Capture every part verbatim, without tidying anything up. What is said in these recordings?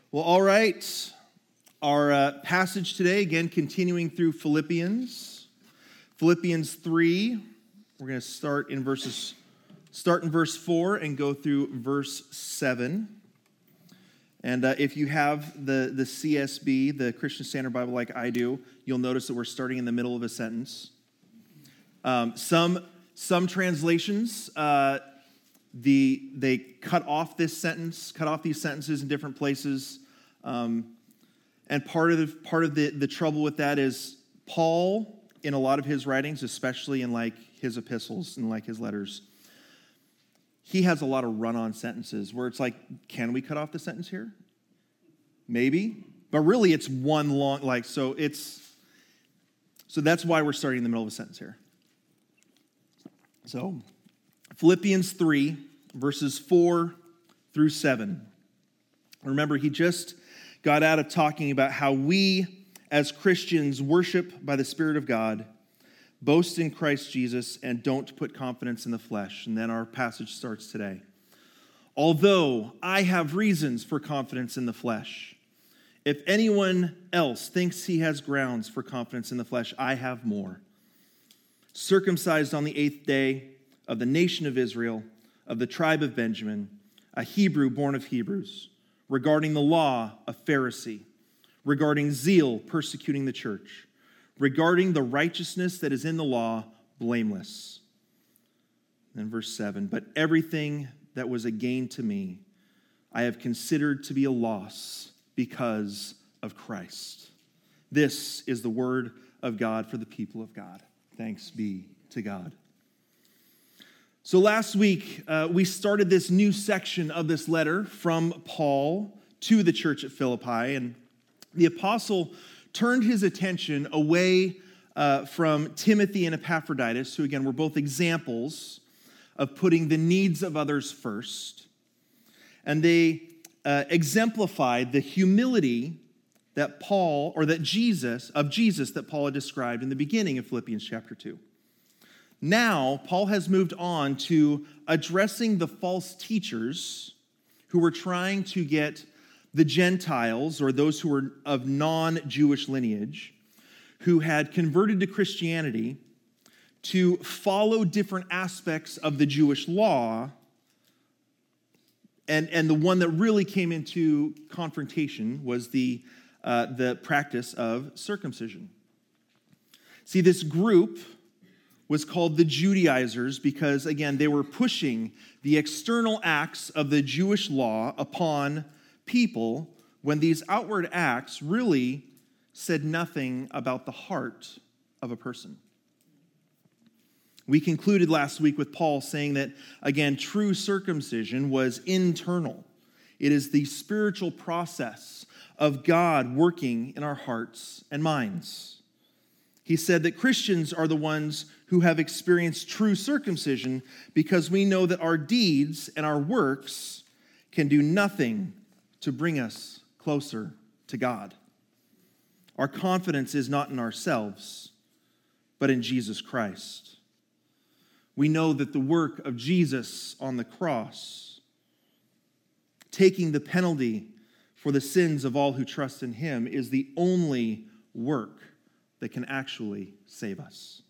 Well, all right. Our uh, passage today, again, continuing through Philippians. Philippians three, we're going to start in verses, start in verse four and go through verse seven. And uh, if you have the, the C S B, the Christian Standard Bible, like I do, you'll notice that we're starting in the middle of a sentence. Um, some, some translations, uh, the they cut off this sentence, cut off these sentences in different places. Um, and part of the part of the, the trouble with that is Paul, in a lot of his writings, especially in like his epistles and like his letters, he has a lot of run-on sentences where it's like, can we cut off the sentence here? Maybe. But really it's one long, like, so it's, so that's why we're starting in the middle of a sentence here. So, Philippians three, verses four through seven. Remember, he just got out of talking about how we, as Christians, worship by the Spirit of God, boast in Christ Jesus, and don't put confidence in the flesh. And then our passage starts today. Although I have reasons for confidence in the flesh, if anyone else thinks he has grounds for confidence in the flesh, I have more. Circumcised on the eighth day, of the nation of Israel, of the tribe of Benjamin, a Hebrew born of Hebrews, regarding the law, a Pharisee, regarding zeal, persecuting the church, regarding the righteousness that is in the law, blameless. Then verse seven, but everything that was a gain to me, I have considered to be a loss because of Christ. This is the word of God for the people of God. Thanks be to God. So last week, uh, we started this new section of this letter from Paul to the church at Philippi, and the apostle turned his attention away uh, from Timothy and Epaphroditus, who again were both examples of putting the needs of others first, and they uh, exemplified the humility that Paul, or that Jesus, of Jesus that Paul had described in the beginning of Philippians chapter two. Now, Paul has moved on to addressing the false teachers who were trying to get the Gentiles, or those who were of non-Jewish lineage, who had converted to Christianity, to follow different aspects of the Jewish law. And, and the one that really came into confrontation was the, uh, the practice of circumcision. See, this group was called the Judaizers because, again, they were pushing the external acts of the Jewish law upon people when these outward acts really said nothing about the heart of a person. We concluded last week with Paul saying that, again, true circumcision was internal. It is the spiritual process of God working in our hearts and minds. He said that Christians are the ones who have experienced true circumcision because we know that our deeds and our works can do nothing to bring us closer to God. Our confidence is not in ourselves, but in Jesus Christ. We know that the work of Jesus on the cross, taking the penalty for the sins of all who trust in him, is the only work that can actually save us.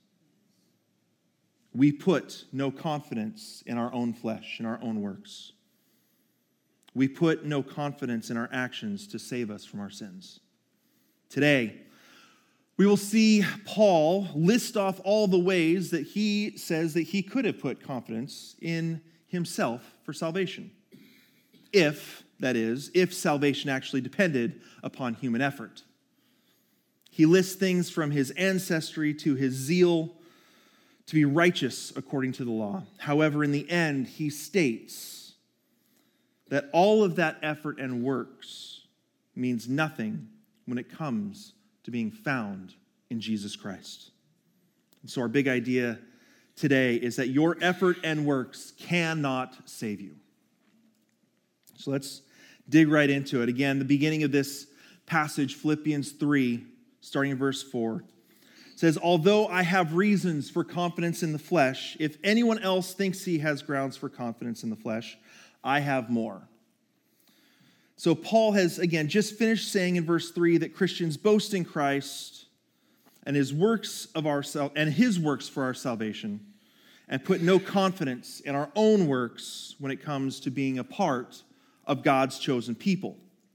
We put no confidence in our own flesh, in our own works. We put no confidence in our actions to save us from our sins. Today, we will see Paul list off all the ways that he says that he could have put confidence in himself for salvation. If, that is, if salvation actually depended upon human effort. He lists things from his ancestry to his zeal to be righteous according to the law. However, in the end, he states that all of that effort and works means nothing when it comes to being found in Jesus Christ. And so our big idea today is that your effort and works cannot save you. So let's dig right into it. Again, the beginning of this passage, Philippians three, starting in verse four, says, although I have reasons for confidence in the flesh, if anyone else thinks he has grounds for confidence in the flesh, I have more. So Paul has, again, just finished saying in verse three that Christians boast in Christ and his works of our sal- and his works for our salvation, and put no confidence in our own works when it comes to being a part of God's chosen people.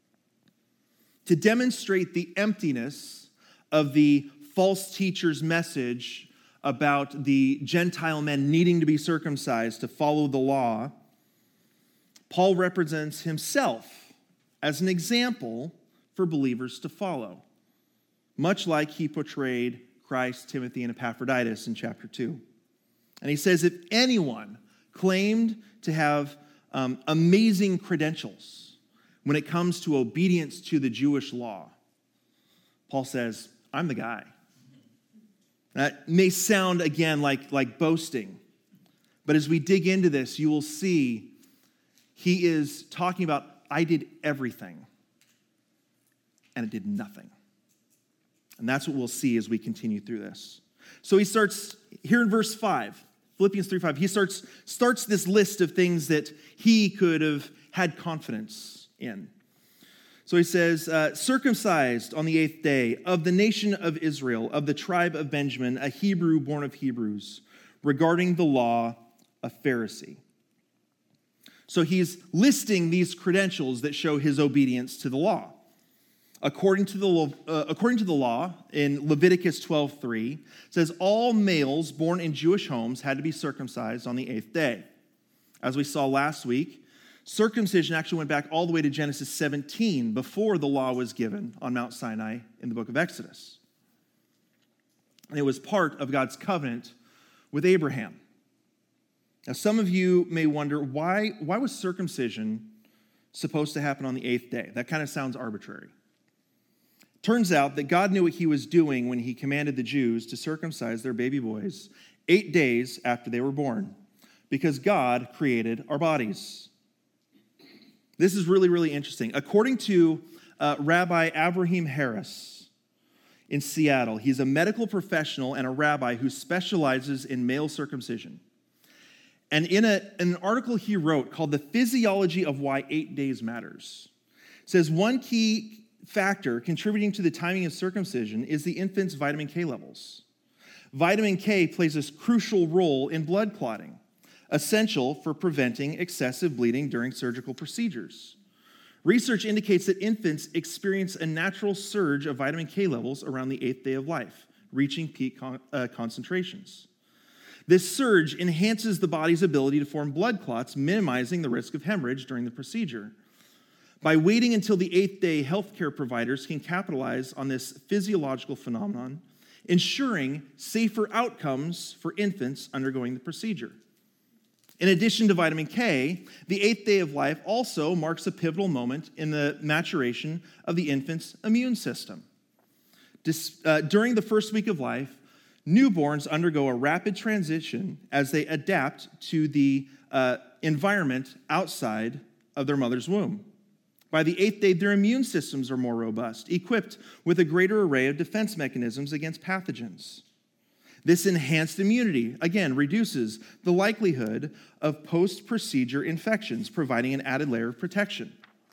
To demonstrate the emptiness of the false teacher's message about the Gentile men needing to be circumcised to follow the law, Paul represents himself as an example for believers to follow, much like he portrayed Christ, Timothy, and Epaphroditus in chapter two. And he says, if anyone claimed to have um, amazing credentials when it comes to obedience to the Jewish law, Paul says, I'm the guy. That may sound, again, like, like boasting, but as we dig into this, you will see he is talking about, I did everything, and it did nothing. And that's what we'll see as we continue through this. So he starts here in verse five, Philippians three five. He starts, starts this list of things that he could have had confidence in. So he says, uh, circumcised on the eighth day, of the nation of Israel, of the tribe of Benjamin, a Hebrew born of Hebrews, regarding the law, a Pharisee. So he's listing these credentials that show his obedience to the law. According to the, uh, according to the law, in Leviticus twelve three, it says, all males born in Jewish homes had to be circumcised on the eighth day. As we saw last week, circumcision actually went back all the way to Genesis seventeen, before the law was given on Mount Sinai in the book of Exodus. And it was part of God's covenant with Abraham. Now, some of you may wonder, why, why was circumcision supposed to happen on the eighth day? That kind of sounds arbitrary. Turns out that God knew what he was doing when he commanded the Jews to circumcise their baby boys eight days after they were born, because God created our bodies. This is really, really interesting. According to uh, Rabbi Abraham Harris in Seattle, he's a medical professional and a rabbi who specializes in male circumcision. And in, a, in an article he wrote called The Physiology of Why Eight Days Matters, it says one key factor contributing to the timing of circumcision is the infant's vitamin K levels. Vitamin K plays a crucial role in blood clotting, essential for preventing excessive bleeding during surgical procedures. Research indicates that infants experience a natural surge of vitamin K levels around the eighth day of life, reaching peak con- uh, concentrations. This surge enhances the body's ability to form blood clots, minimizing the risk of hemorrhage during the procedure. By waiting until the eighth day, healthcare providers can capitalize on this physiological phenomenon, ensuring safer outcomes for infants undergoing the procedure. In addition to vitamin K, the eighth day of life also marks a pivotal moment in the maturation of the infant's immune system. Dis, uh, during the first week of life, newborns undergo a rapid transition as they adapt to the uh, environment outside of their mother's womb. By the eighth day, their immune systems are more robust, equipped with a greater array of defense mechanisms against pathogens. This enhanced immunity, again, reduces the likelihood of post-procedure infections, providing an added layer of protection.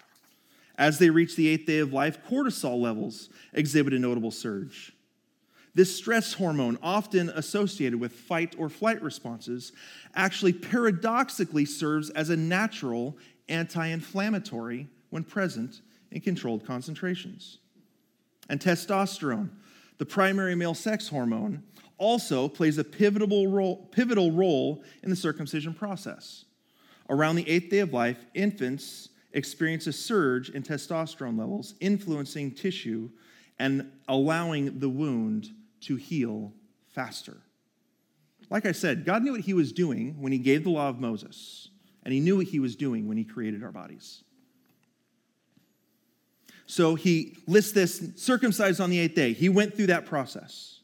As they reach the eighth day of life, cortisol levels exhibit a notable surge. This stress hormone, often associated with fight or flight responses, actually paradoxically serves as a natural anti-inflammatory when present in controlled concentrations. And testosterone, the primary male sex hormone, also plays a pivotal role, pivotal role in the circumcision process. Around the eighth day of life, infants experience a surge in testosterone levels, influencing tissue and allowing the wound to heal faster. Like I said, God knew what he was doing when he gave the law of Moses, and he knew what he was doing when he created our bodies. So he lists this, circumcised on the eighth day. He went through that process.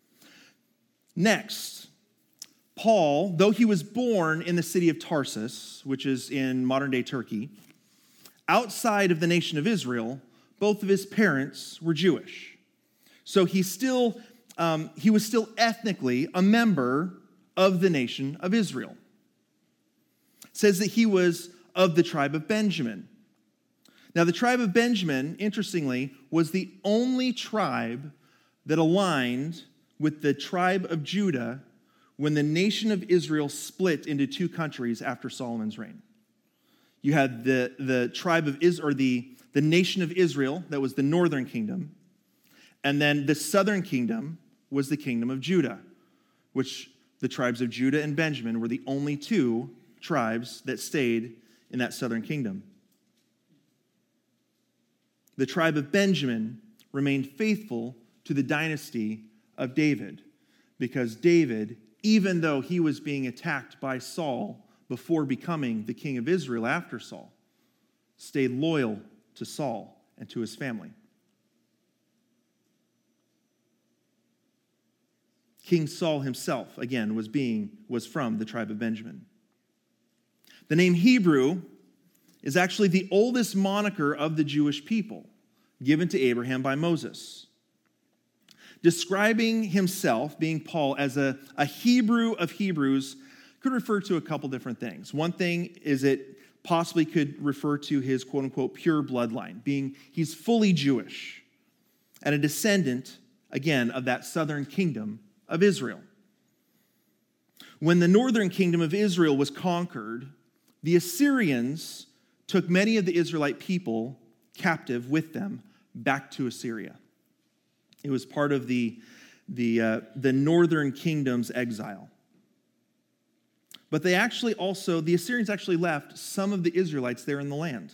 Next, Paul, though he was born in the city of Tarsus, which is in modern-day Turkey, outside of the nation of Israel, both of his parents were Jewish. So he still, um, he was still ethnically a member of the nation of Israel. It says that he was of the tribe of Benjamin. Now, the tribe of Benjamin, interestingly, was the only tribe that aligned with the tribe of Judah when the nation of Israel split into two countries after Solomon's reign. You had the, the tribe of Israel, or the, the nation of Israel, that was the northern kingdom, and then the southern kingdom was the kingdom of Judah, which the tribes of Judah and Benjamin were the only two tribes that stayed in that southern kingdom. The tribe of Benjamin remained faithful to the dynasty of David, because David, even though he was being attacked by Saul before becoming the king of Israel after Saul, stayed loyal to Saul and to his family. King Saul himself, again, was being was from the tribe of Benjamin. The name Hebrew is actually the oldest moniker of the Jewish people, given to Abraham by Moses. Describing himself, being Paul, as a, a Hebrew of Hebrews could refer to a couple different things. One thing is it possibly could refer to his quote-unquote pure bloodline, being he's fully Jewish and a descendant, again, of that southern kingdom of Israel. When the northern kingdom of Israel was conquered, the Assyrians took many of the Israelite people captive with them back to Assyria. It was part of the, the, uh, the northern kingdom's exile. But they actually also, the Assyrians actually left some of the Israelites there in the land.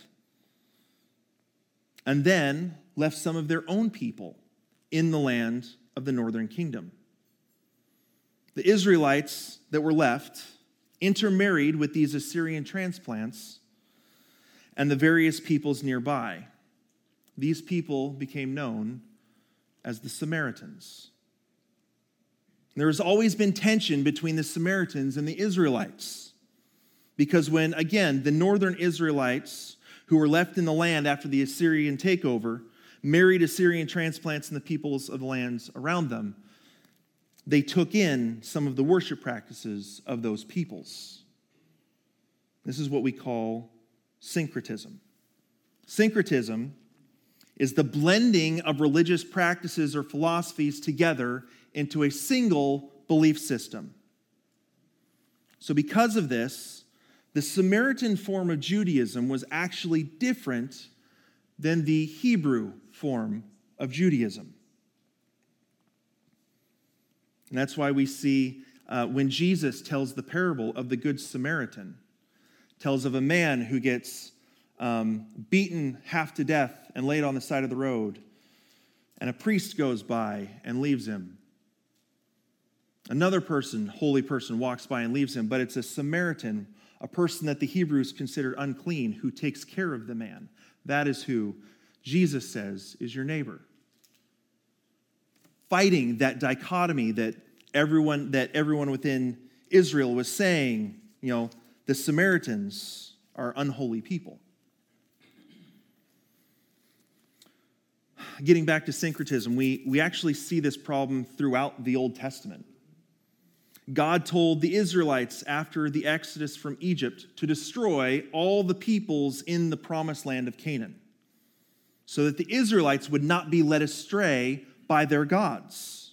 And then left some of their own people in the land of the northern kingdom. The Israelites that were left intermarried with these Assyrian transplants and the various peoples nearby. These people became known as the Samaritans. There has always been tension between the Samaritans and the Israelites, because when, again, the northern Israelites who were left in the land after the Assyrian takeover married Assyrian transplants and the peoples of the lands around them, they took in some of the worship practices of those peoples. This is what we call syncretism. Syncretism is the blending of religious practices or philosophies together into a single belief system. So because of this, the Samaritan form of Judaism was actually different than the Hebrew form of Judaism. And that's why we see uh, when Jesus tells the parable of the Good Samaritan, tells of a man who gets um, beaten half to death and laid on the side of the road, and a priest goes by and leaves him. Another person, holy person, walks by and leaves him, but it's a Samaritan, a person that the Hebrews considered unclean, who takes care of the man. That is who Jesus says is your neighbor. Fighting that dichotomy that everyone that everyone within Israel was saying, you know, the Samaritans are unholy people. Getting back to syncretism, we, we actually see this problem throughout the Old Testament. God told the Israelites after the Exodus from Egypt to destroy all the peoples in the promised land of Canaan, so that the Israelites would not be led astray by their gods.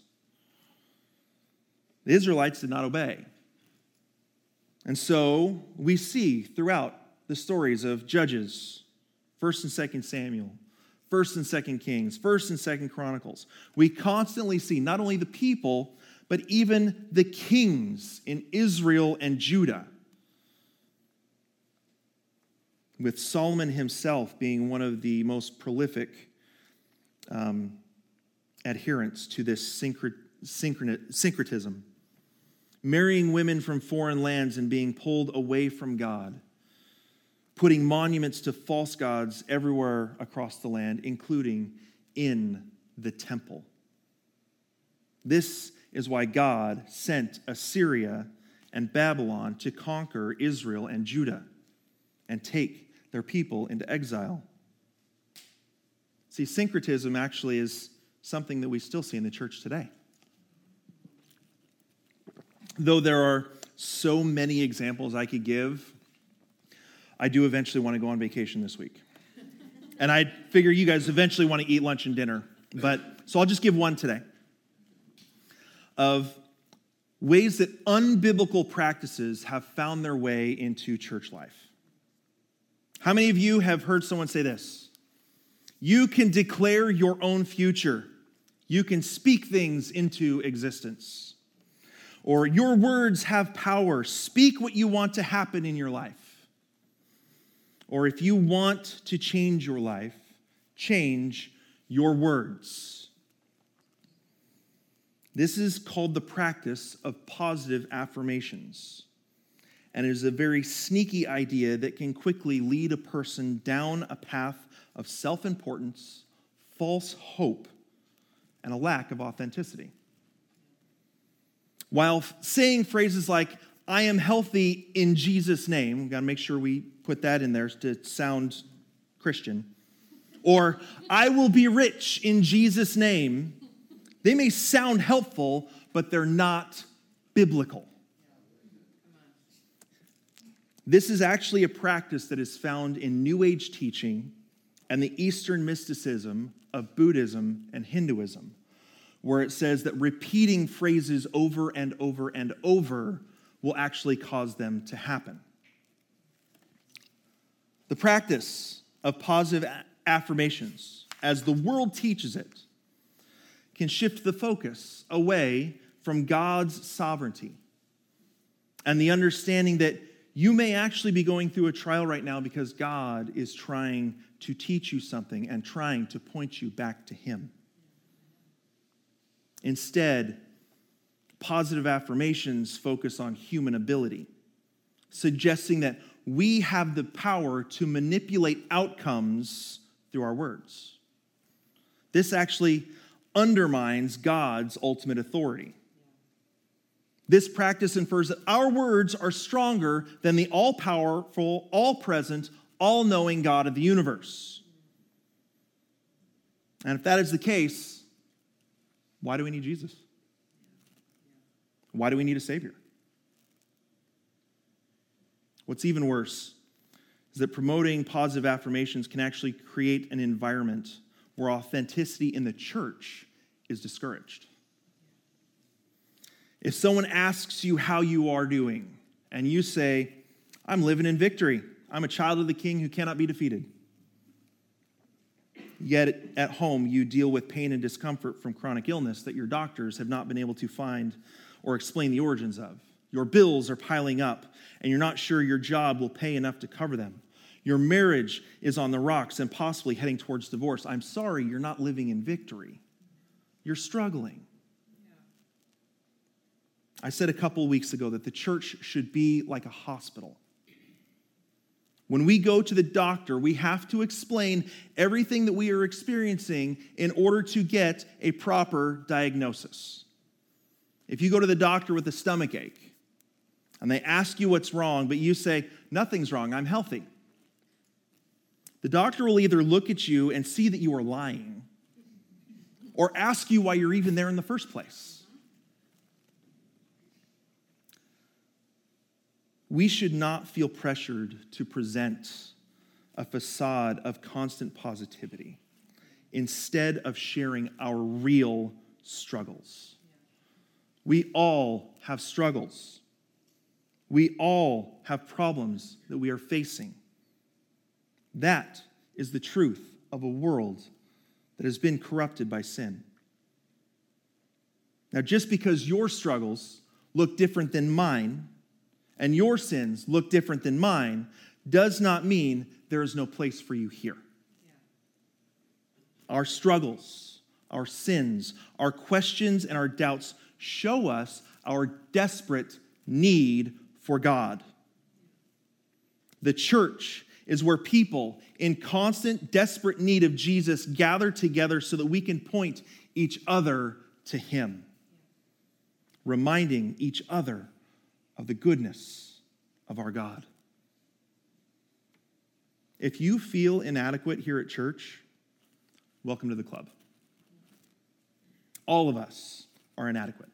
The Israelites did not obey. And so we see throughout the stories of Judges, First and Second Samuel, First and Second Kings, First and Second Chronicles, we constantly see not only the people, but even the kings in Israel and Judah, with Solomon himself being one of the most prolific um, adherents to this syncret- syncret- syncretism, marrying women from foreign lands and being pulled away from God, putting monuments to false gods everywhere across the land, including in the temple. This is why God sent Assyria and Babylon to conquer Israel and Judah and take their people into exile. See, syncretism actually is something that we still see in the church today. Though there are so many examples I could give, I do eventually want to go on vacation this week. And I figure you guys eventually want to eat lunch and dinner. But so I'll just give one today of ways that unbiblical practices have found their way into church life. How many of you have heard someone say this? You can declare your own future. You can speak things into existence. Or your words have power. Speak what you want to happen in your life. Or if you want to change your life, change your words. This is called the practice of positive affirmations. And it is a very sneaky idea that can quickly lead a person down a path of self-importance, false hope, and a lack of authenticity. While saying phrases like, I am healthy in Jesus' name, we've got to make sure we put that in there to sound Christian, or I will be rich in Jesus' name, they may sound helpful, but they're not biblical. This is actually a practice that is found in New Age teaching and the Eastern mysticism of Buddhism and Hinduism, where it says that repeating phrases over and over and over will actually cause them to happen. The practice of positive affirmations, as the world teaches it, can shift the focus away from God's sovereignty and the understanding that you may actually be going through a trial right now because God is trying to teach you something and trying to point you back to Him. Instead, positive affirmations focus on human ability, suggesting that we have the power to manipulate outcomes through our words. This actually undermines God's ultimate authority. This practice infers that our words are stronger than the all-powerful, all-present, all-knowing God of the universe. And if that is the case, why do we need Jesus? Why do we need a Savior? What's even worse is that promoting positive affirmations can actually create an environment where authenticity in the church is discouraged. If someone asks you how you are doing, and you say, I'm living in victory. I'm a child of the King who cannot be defeated. Yet at home, you deal with pain and discomfort from chronic illness that your doctors have not been able to find or explain the origins of. Your bills are piling up, and you're not sure your job will pay enough to cover them. Your marriage is on the rocks and possibly heading towards divorce. I'm sorry, you're not living in victory. You're struggling. I said a couple of weeks ago that the church should be like a hospital. When we go to the doctor, we have to explain everything that we are experiencing in order to get a proper diagnosis. If you go to the doctor with a stomach ache and they ask you what's wrong, but you say, nothing's wrong, I'm healthy, the doctor will either look at you and see that you are lying or ask you why you're even there in the first place. We should not feel pressured to present a facade of constant positivity instead of sharing our real struggles. We all have struggles. We all have problems that we are facing. That is the truth of a world that has been corrupted by sin. Now, just because your struggles look different than mine, and your sins look different than mine, does not mean there is no place for you here. Yeah. Our struggles, our sins, our questions, and our doubts show us our desperate need for God. The church is where people in constant, desperate need of Jesus gather together so that we can point each other to Him, reminding each other of the goodness of our God. If you feel inadequate here at church, welcome to the club. All of us are inadequate.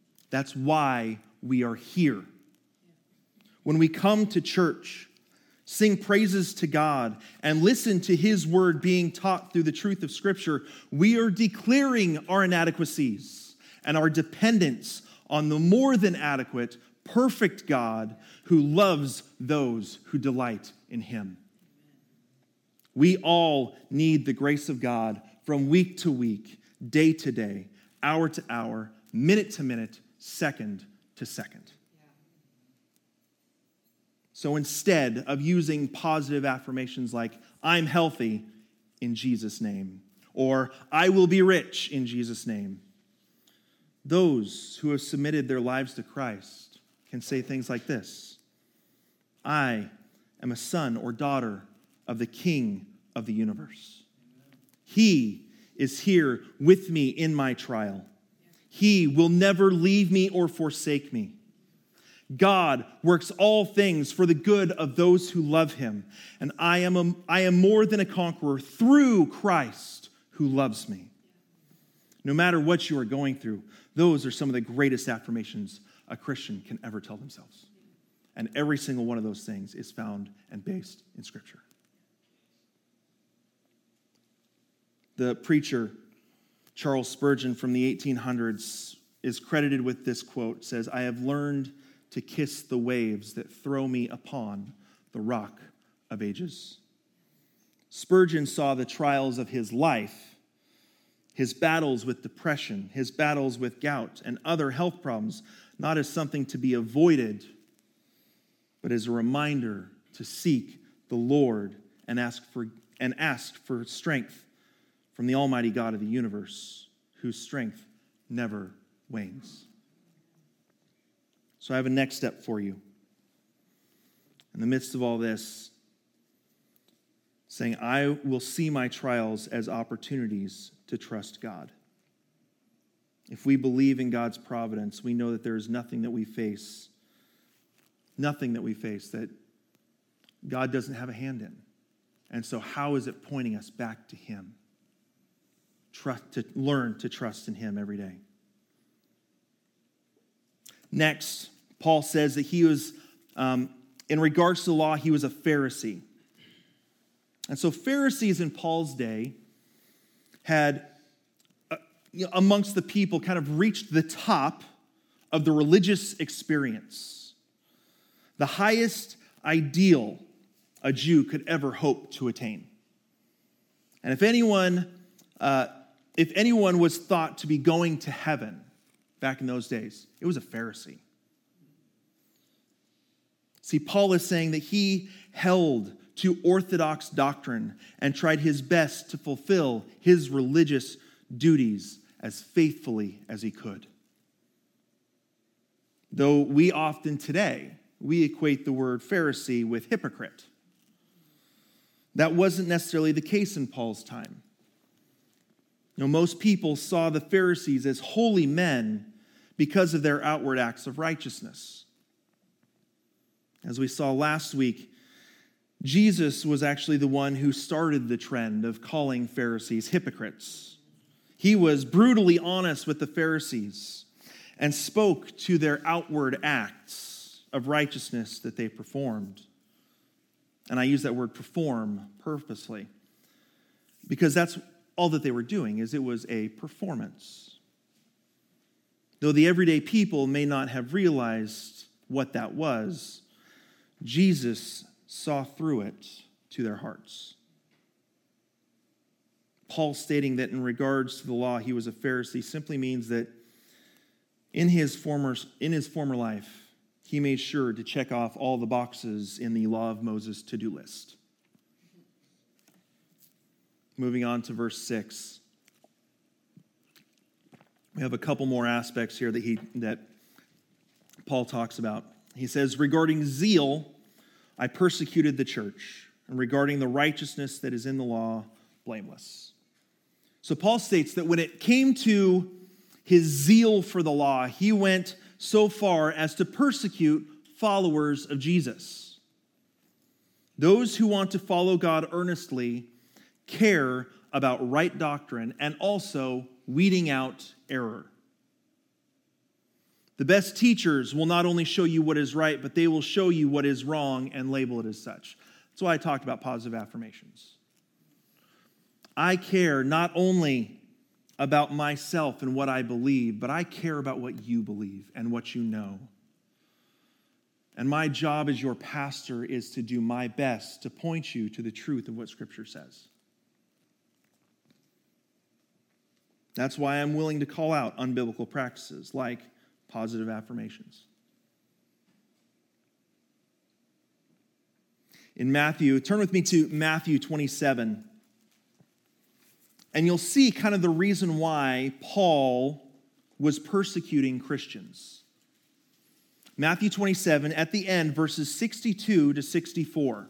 That's why we are here. When we come to church, sing praises to God, and listen to his word being taught through the truth of Scripture, we are declaring our inadequacies and our dependence on the more than adequate, perfect God who loves those who delight in him. We all need the grace of God from week to week, day to day, hour to hour, minute to minute, second to second. So instead of using positive affirmations like, I'm healthy in Jesus' name, or I will be rich in Jesus' name, those who have submitted their lives to Christ can say things like this: I am a son or daughter of the King of the universe. He is here with me in my trial. He will never leave me or forsake me. God works all things for the good of those who love him, and I am, a, I am more than a conqueror through Christ who loves me. No matter what you are going through, those are some of the greatest affirmations a Christian can ever tell themselves. And every single one of those things is found and based in Scripture. The preacher, Charles Spurgeon from the eighteen hundreds, is credited with this quote. Says, I have learned to kiss the waves that throw me upon the rock of ages. Spurgeon saw the trials of his life, his battles with depression, his battles with gout and other health problems, not as something to be avoided, but as a reminder to seek the Lord and ask for and ask for strength from the Almighty God of the universe, whose strength never wanes. So I have a next step for you. In the midst of all this, saying, I will see my trials as opportunities to trust God. If we believe in God's providence, we know that there is nothing that we face, nothing that we face that God doesn't have a hand in. And so how is it pointing us back to him? Trust, to learn to trust in him every day. Next, Paul says that he was, um, in regards to the law, he was a Pharisee. And so Pharisees in Paul's day had, uh, you know, amongst the people, kind of reached the top of the religious experience, the highest ideal a Jew could ever hope to attain. And if anyone, uh, if anyone was thought to be going to heaven back in those days, it was a Pharisee. See, Paul is saying that he held to orthodox doctrine and tried his best to fulfill his religious duties as faithfully as he could. Though we often today, we equate the word Pharisee with hypocrite. That wasn't necessarily the case in Paul's time. You know, most people saw the Pharisees as holy men because of their outward acts of righteousness. As we saw last week, Jesus was actually the one who started the trend of calling Pharisees hypocrites. He was brutally honest with the Pharisees and spoke to their outward acts of righteousness that they performed. And I use that word perform purposely because that's all that they were doing, is it was a performance. Though the everyday people may not have realized what that was, Jesus saw through it to their hearts. Paul stating that in regards to the law, he was a Pharisee simply means that in his former, in his former life, he made sure to check off all the boxes in the law of Moses to-do list. Moving on to verse six. We have a couple more aspects here that he that Paul talks about. He says, regarding zeal, I persecuted the church, and regarding the righteousness that is in the law, blameless. So Paul states that when it came to his zeal for the law, he went so far as to persecute followers of Jesus. Those who want to follow God earnestly care about right doctrine and also weeding out error. The best teachers will not only show you what is right, but they will show you what is wrong and label it as such. That's why I talked about positive affirmations. I care not only about myself and what I believe, but I care about what you believe and what you know. And my job as your pastor is to do my best to point you to the truth of what Scripture says. That's why I'm willing to call out unbiblical practices like positive affirmations. In Matthew, turn with me to Matthew twenty-seven. And you'll see kind of the reason why Paul was persecuting Christians. Matthew twenty-seven, at the end, verses sixty-two to sixty-four.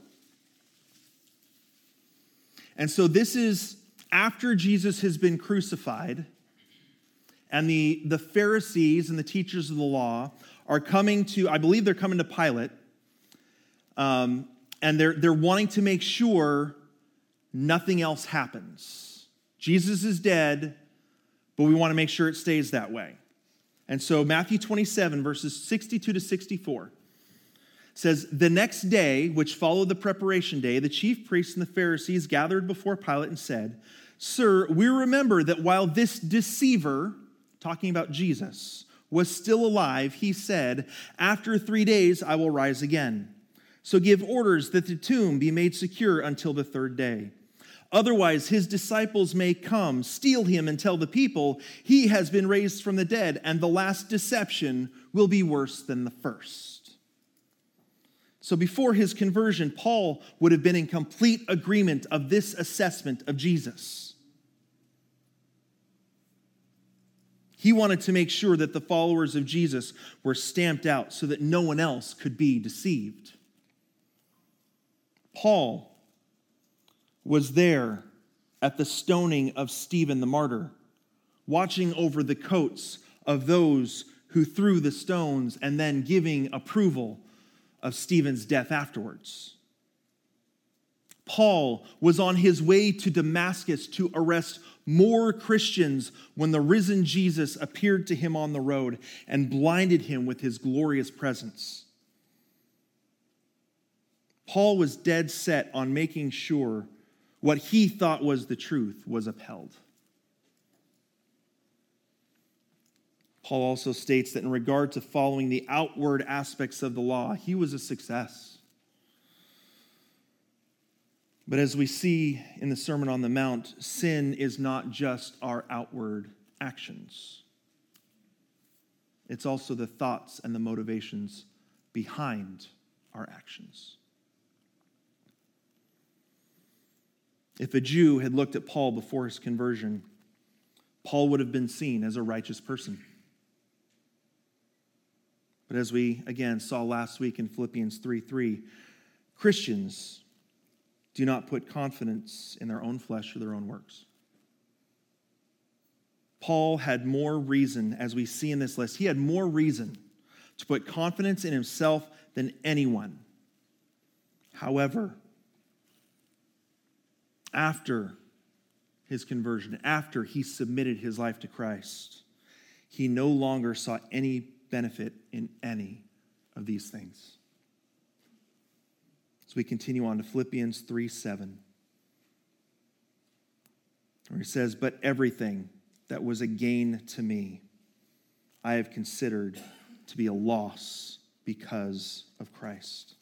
And so this is after Jesus has been crucified, and the, the Pharisees and the teachers of the law are coming to, I believe they're coming to Pilate, um, and they're, they're wanting to make sure nothing else happens. Jesus is dead, but we want to make sure it stays that way. And so Matthew twenty-seven, verses sixty-two to sixty-four says, "The next day, which followed the preparation day, the chief priests and the Pharisees gathered before Pilate and said, 'Sir, we remember that while this deceiver,'" talking about Jesus, "'was still alive, he said, after three days I will rise again. So give orders that the tomb be made secure until the third day. Otherwise, his disciples may come, steal him, and tell the people he has been raised from the dead, and the last deception will be worse than the first.'" So before his conversion, Paul would have been in complete agreement of this assessment of Jesus. He wanted to make sure that the followers of Jesus were stamped out so that no one else could be deceived. Paul was there at the stoning of Stephen the martyr, watching over the coats of those who threw the stones and then giving approval of Stephen's death afterwards. Paul was on his way to Damascus to arrest more Christians when the risen Jesus appeared to him on the road and blinded him with his glorious presence. Paul was dead set on making sure what he thought was the truth was upheld. Paul also states that in regard to following the outward aspects of the law, he was a success. But as we see in the Sermon on the Mount, sin is not just our outward actions. It's also the thoughts and the motivations behind our actions. If a Jew had looked at Paul before his conversion, Paul would have been seen as a righteous person. But as we, again, saw last week in Philippians three three, Christians do not put confidence in their own flesh or their own works. Paul had more reason, as we see in this list, he had more reason to put confidence in himself than anyone. However, after his conversion, after he submitted his life to Christ, he no longer saw any benefit in any of these things. So we continue on to Philippians three seven, where he says, "But everything that was a gain to me, I have considered to be a loss because of Christ."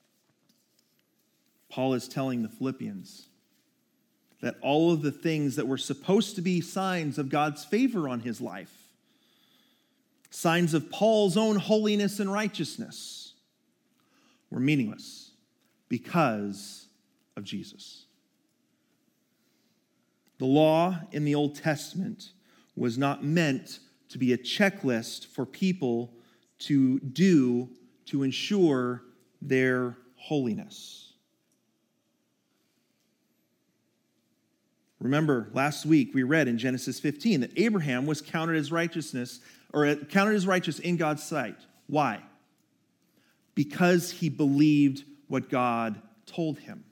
Paul is telling the Philippians that all of the things that were supposed to be signs of God's favor on his life, signs of Paul's own holiness and righteousness, were meaningless because of Jesus. The law in the Old Testament was not meant to be a checklist for people to do to ensure their holiness. Remember, last week we read in Genesis fifteen that Abraham was counted as righteousness, or counted as righteous in God's sight. Why? Because he believed what God told him.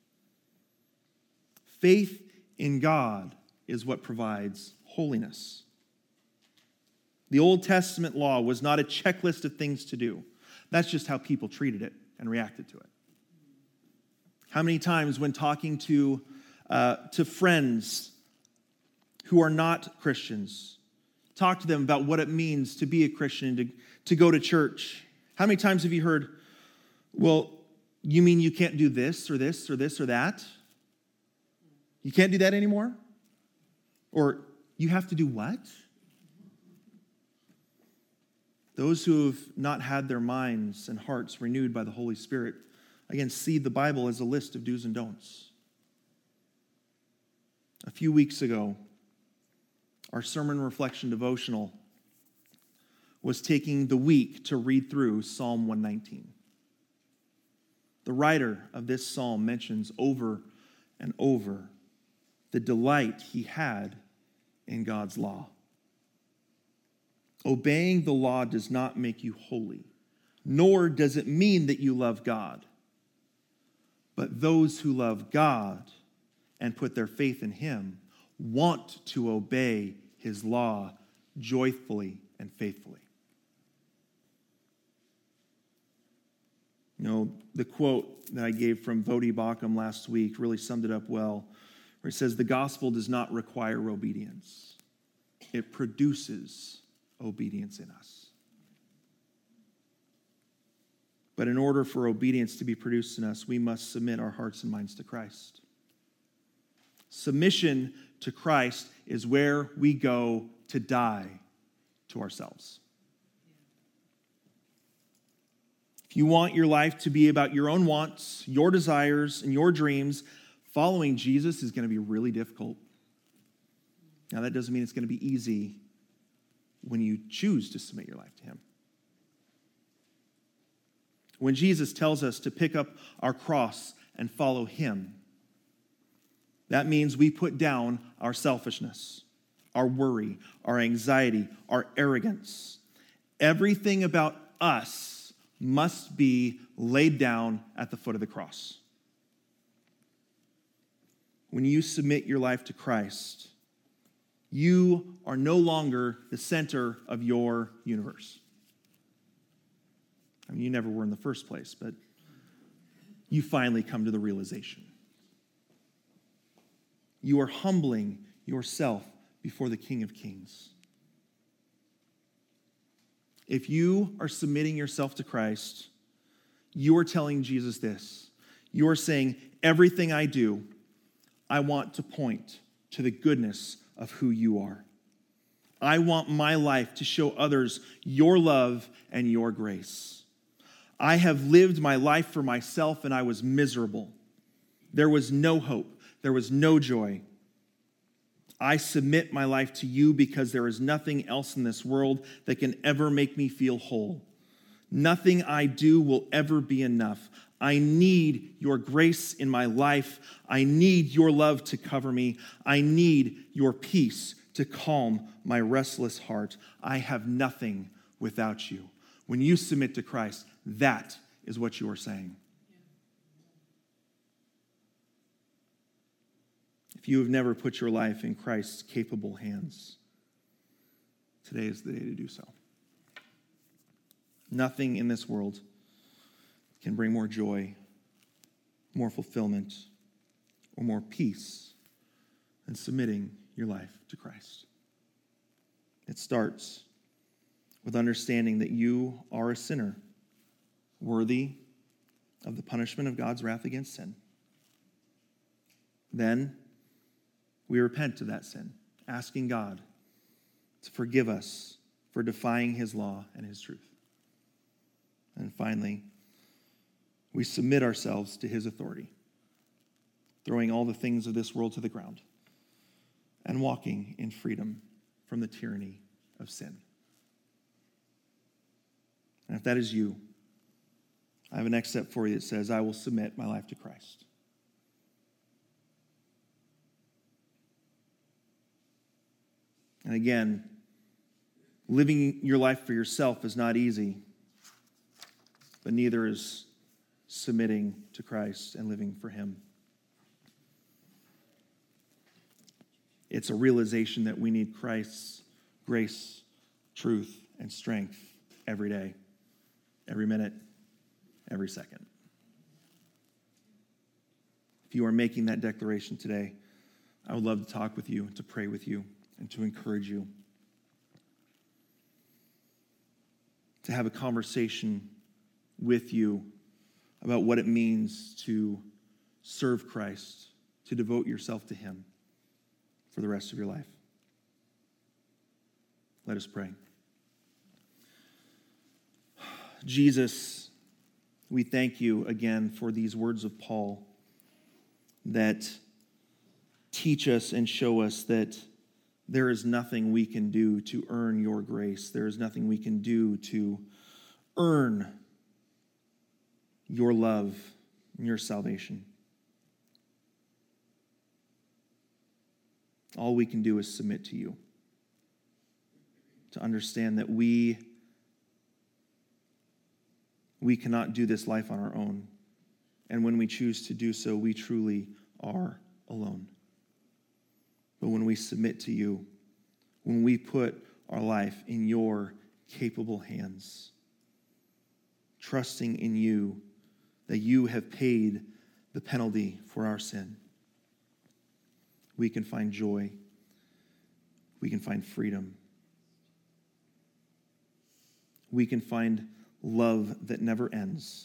Faith in God is what provides holiness. The Old Testament law was not a checklist of things to do. That's just how people treated it and reacted to it. How many times when talking to, uh, to friends who are not Christians, talk to them about what it means to be a Christian and to, to go to church. How many times have you heard, well, you mean you can't do this or this or this or that? You can't do that anymore? Or you have to do what? Those who have not had their minds and hearts renewed by the Holy Spirit, again, see the Bible as a list of do's and don'ts. A few weeks ago, our sermon reflection devotional was taking the week to read through Psalm one nineteen. The writer of this psalm mentions over and over the delight he had in God's law. Obeying the law does not make you holy, nor does it mean that you love God. But those who love God and put their faith in him want to obey his law joyfully and faithfully. You know, the quote that I gave from Vodi Bakum last week really summed it up well, where it says, the gospel does not require obedience. It produces obedience in us. But in order for obedience to be produced in us, we must submit our hearts and minds to Christ. Submission to Christ is where we go to die to ourselves. If you want your life to be about your own wants, your desires, and your dreams, following Jesus is going to be really difficult. Now, that doesn't mean it's going to be easy when you choose to submit your life to him. When Jesus tells us to pick up our cross and follow him, that means we put down our selfishness, our worry, our anxiety, our arrogance. Everything about us must be laid down at the foot of the cross. When you submit your life to Christ, you are no longer the center of your universe. I mean, you never were in the first place, but you finally come to the realization. You are humbling yourself before the King of Kings. If you are submitting yourself to Christ, you are telling Jesus this. You are saying, everything I do, I want to point to the goodness of who you are. I want my life to show others your love and your grace. I have lived my life for myself and I was miserable. There was no hope. There was no joy. I submit my life to you because there is nothing else in this world that can ever make me feel whole. Nothing I do will ever be enough. I need your grace in my life. I need your love to cover me. I need your peace to calm my restless heart. I have nothing without you. When you submit to Christ, that is what you are saying. If you have never put your life in Christ's capable hands, today is the day to do so. Nothing in this world can bring more joy, more fulfillment, or more peace than submitting your life to Christ. It starts with understanding that you are a sinner, worthy of the punishment of God's wrath against sin. Then we repent of that sin, asking God to forgive us for defying his law and his truth. And finally, we submit ourselves to his authority, throwing all the things of this world to the ground and walking in freedom from the tyranny of sin. And if that is you, I have a next step for you that says, I will submit my life to Christ. And again, living your life for yourself is not easy, but neither is submitting to Christ and living for him. It's a realization that we need Christ's grace, truth, and strength every day, every minute, every second. if you are making that declaration today, I would love to talk with you, to pray with you, and to encourage you. To have a conversation with you about what it means to serve Christ, to devote yourself to him for the rest of your life. Let us pray. Jesus, we thank you again for these words of Paul that teach us and show us that there is nothing we can do to earn your grace. There is nothing we can do to earn your love and your salvation. All we can do is submit to you, to understand that we, we cannot do this life on our own. And when we choose to do so, we truly are alone. But when we submit to you, when we put our life in your capable hands, trusting in you that you have paid the penalty for our sin, we can find joy. We can find freedom. We can find love that never ends.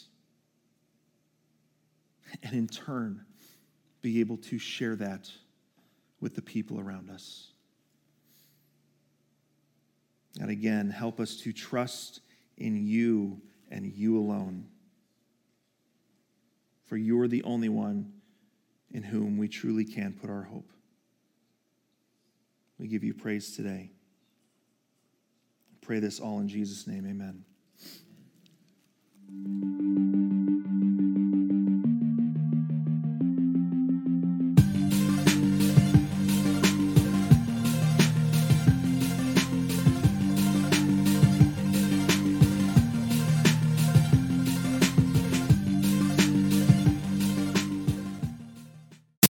And in turn, be able to share that with the people around us. And again, help us to trust in you and you alone. For you are the only one in whom we truly can put our hope. We give you praise today. I pray this all in Jesus' name, amen.